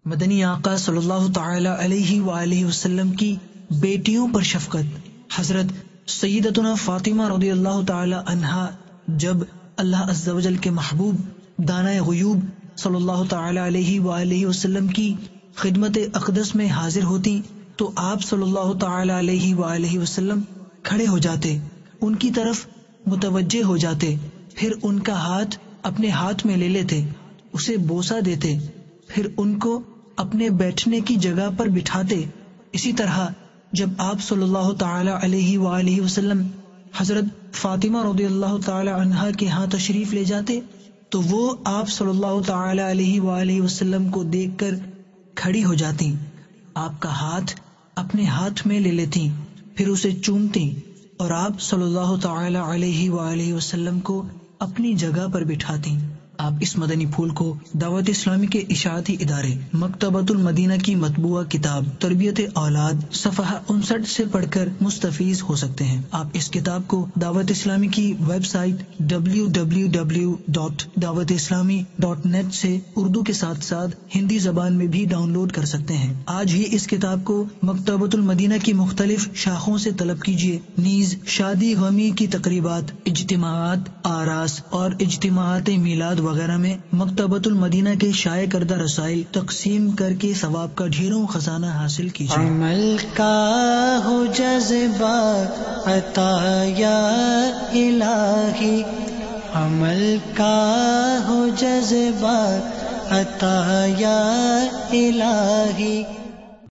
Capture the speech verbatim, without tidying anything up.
مدنی آقا صلی اللہ تعالی علیہ وآلہ وسلم کی بیٹیوں پر شفقت۔ حضرت سیدتنا فاطمہ رضی اللہ تعالی عنہا جب اللہ عز و جل کے محبوب دانائے غیوب صلی اللہ تعالی علیہ وآلہ وسلم کی خدمت اقدس میں حاضر ہوتی تو آپ صلی اللہ تعالی علیہ وآلہ وسلم کھڑے ہو جاتے، ان کی طرف متوجہ ہو جاتے، پھر ان کا ہاتھ اپنے ہاتھ میں لے لیتے، اسے بوسہ دیتے، پھر ان کو اپنے بیٹھنے کی جگہ پر بٹھاتے۔ اسی طرح جب آپ صلی اللہ تعالی علیہ وآلہ وسلم حضرت فاطمہ رضی اللہ تعالی عنہا کے ہاں تشریف لے جاتے تو وہ آپ صلی اللہ تعالی علیہ وآلہ وسلم کو دیکھ کر کھڑی ہو جاتی، آپ کا ہاتھ اپنے ہاتھ میں لے لیتی، پھر اسے چومتی اور آپ صلی اللہ تعالی علیہ وآلہ وسلم کو اپنی جگہ پر بٹھاتی۔ آپ اس مدنی پھول کو دعوت اسلامی کے اشاعتی ادارے مکتبۃ المدینہ کی مطبوعہ کتاب تربیت اولاد صفحہ انسٹھ سے پڑھ کر مستفیض ہو سکتے ہیں۔ آپ اس کتاب کو دعوت اسلامی کی website W W W dot Dawat Islami dot net سے اردو کے ساتھ ساتھ ہندی زبان میں بھی ڈاؤن لوڈ کر سکتے ہیں۔ آج ہی اس کتاب کو مکتبۃ المدینہ کی مختلف شاخوں سے طلب کیجیے۔ نیز شادی غمی کی تقریبات، اجتماعات، آراس اور اجتماعات میلاد وغیرہ میں مکتبۃ المدینہ کے شائع کردہ رسائل تقسیم کر کے ثواب کا ڈھیروں خزانہ حاصل کیجیے۔ عمل کا ہو جذبہ عطا یا الہی، عمل کا ہو جذبہ عطا یا الہی۔